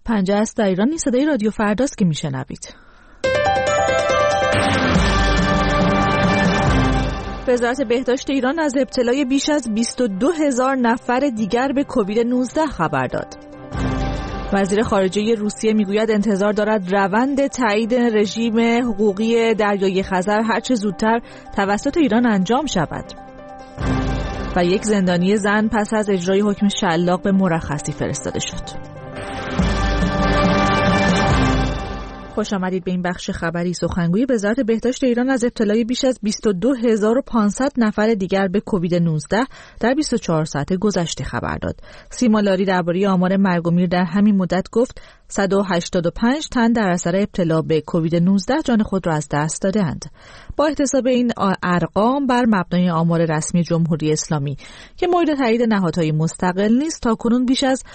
پنجه است در ایران. صدای رادیو فرداست که میشنوید. وزارت بهداشت ایران از ابتلای بیش از 22,000 نفر دیگر به کووید 19 خبر داد. وزیر خارجه روسیه میگوید انتظار دارد روند تایید رژیم حقوقی دریای خزر هرچه زودتر توسط ایران انجام شود. و یک زندانی زن پس از اجرای حکم شلاق به مرخصی فرستاده شد. خوش آمدید به این بخش خبری. سخنگوی وزارت بهداشت ایران از ابتلای بیش از 22,500 نفر دیگر به کووید 19 در 24 ساعت گذشته خبر داد. سیما لاری درباره آمار مرگ و میر در همین مدت گفت 185 تن در اثر ابتلا به کووید 19 جان خود را از دست دادند. با احتساب این ارقام بر مبنای آمار رسمی جمهوری اسلامی که مورد تایید نهادهای مستقل نیست، تاکنون بیش از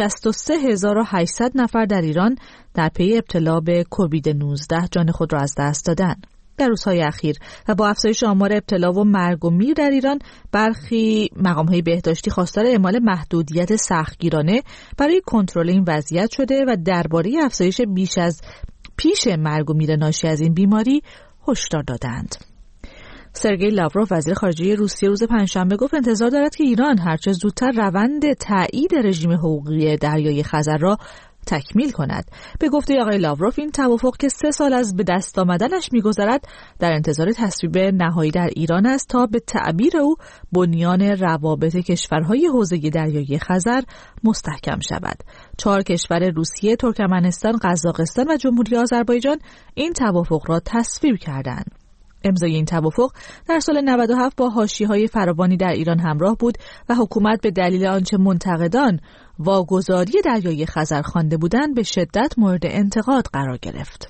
63,800 نفر در ایران در پی ابتلا به کووید 19 جان خود را از دست دادند. در روزهای اخیر و با افزایش آمار ابتلا و مرگ و میر در ایران، برخی مقام‌های بهداشتی خواستار اعمال محدودیت سختگیرانه برای کنترل این وضعیت شده و درباره افزایش بیش از پیش مرگ و میر ناشی از این بیماری هشدار دادند. سرگئی لاوروف وزیر خارجه روسیه روز پنجشنبه گفت انتظار دارد که ایران هرچه زودتر روند تایید رژیم حقوقی دریای خزر را تکمیل کند. به گفته آقای لاوروف این توافق که 3 سال از به دست آمدنش می‌گذرد در انتظار تصویب نهایی در ایران است تا به تعبیر او بنیان روابط کشورهای حوزه دریایی خزر مستحکم شود. 4 کشور روسیه، ترکمنستان، قزاقستان و جمهوری آذربایجان این توافق را تصویب کردند. امضای این توافق در سال 97 با حاشیه‌های فراوانی در ایران همراه بود و حکومت به دلیل آنچه منتقدان واگذاری دریای خزر خوانده بودند به شدت مورد انتقاد قرار گرفت.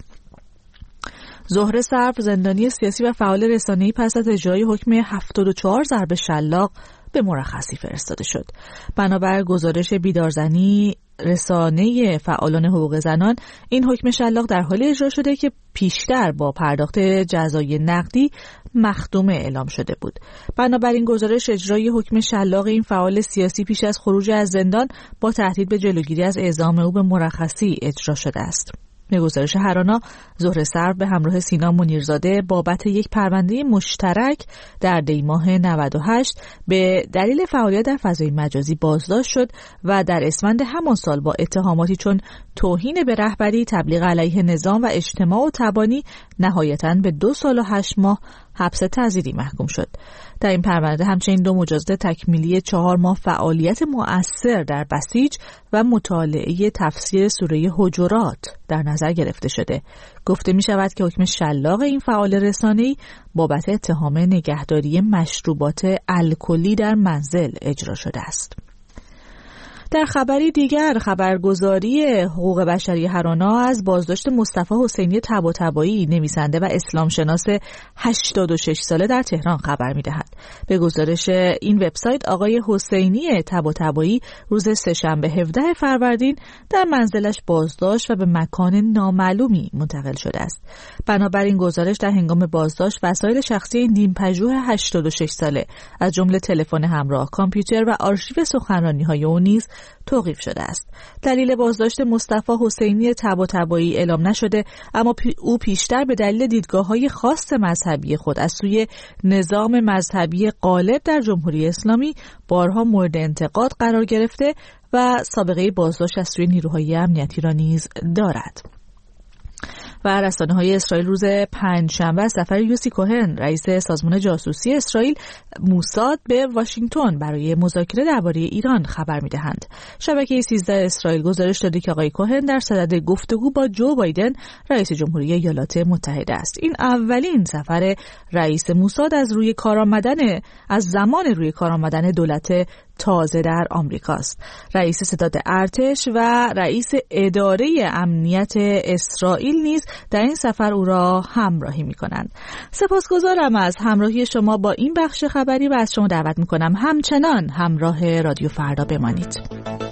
زهره صرف زندانی سیاسی و فعال رسانه‌ای پس از اجرای حکم 74 ضرب شلاق به مرخصی فرستاده شد. بنابر گزارش بیدارزنی رسانه فعالان حقوق زنان، این حکم شلاق در حال اجرا شده که پیشتر با پرداخت جزای نقدی مختومه اعلام شده بود. بنابراین گزارش اجرای حکم شلاق این فعال سیاسی پیش از خروج از زندان با تهدید به جلوگیری از اعزام او به مرخصی اجرا شده است. به گزارش هرانا، زهره صرف به همراه سینا منیرزاده بابت یک پرونده مشترک در دی ماه 98 به دلیل فعالیت در فضای مجازی بازداشت شد و در اسفند همان سال با اتهاماتی چون توهین به رهبری، تبلیغ علیه نظام و اجتماع و تبانی نهایتاً به 2 سال و 8 ماه حبس تعزیری محکوم شد. در این پرونده همچنین 2 مجازات تکمیلی 4 ماه فعالیت مؤثر در بسیج و مطالعه تفسیر سوره حجرات در نظر گرفته شده. گفته می شود که حکم شلاق این فعال رسانه‌ای بابت اتهام نگهداری مشروبات الکلی در منزل اجرا شده است. در خبری دیگر، خبرگزاری حقوق بشری هرانا از بازداشت مصطفی حسینی طباطبایی، نویسنده و اسلام شناس 86 ساله در تهران خبر می‌دهد. به گزارش این وبسایت، آقای حسینی طباطبایی روز سه‌شنبه 17 فروردین در منزلش بازداشت و به مکان نامعلومی منتقل شده است. بنابراین گزارش در هنگام بازداشت وسایل شخصی این دیمپژوه 86 ساله از جمله تلفن همراه، کامپیوتر و آرشیو سخنرانی‌های او نیز توقیف شده است. دلیل بازداشت مصطفی حسینی طباطبایی اعلام نشده، اما او پیشتر به دلیل دیدگاه‌های خاص مذهبی خود از سوی نظام مذهبی غالب در جمهوری اسلامی بارها مورد انتقاد قرار گرفته و سابقه بازداشت از سوی نیروهای امنیتی را نیز دارد. و رسانه‌های اسرائیل روز پنجشنبه از سفر یوسی کوهن، رئیس سازمان جاسوسی اسرائیل موساد، به واشنگتن برای مذاکره درباره ایران خبر می‌دهند. شبکه 13 اسرائیل گزارش داده که آقای کوهن در صدد گفتگو با جو بایدن، رئیس جمهوری ایالات متحده است. این اولین سفر رئیس موساد از زمان روی کار آمدن دولت تازه در آمریکاست. رئیس ستاد ارتش و رئیس اداره امنیت اسرائیل نیز در این سفر او را همراهی می‌کنند. سپاسگزارم از همراهی شما با این بخش خبری و از شما دعوت می‌کنم همچنان همراه رادیو فردا بمانید.